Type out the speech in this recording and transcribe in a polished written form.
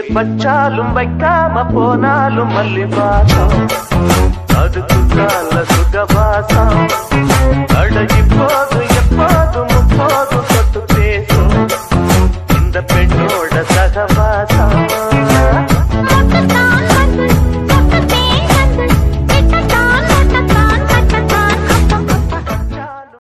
பேர் வச்சாலும் வைக்காம போனாலும் மல்லி வாசம் அதுக்குள்ளால சுகவாசம் அட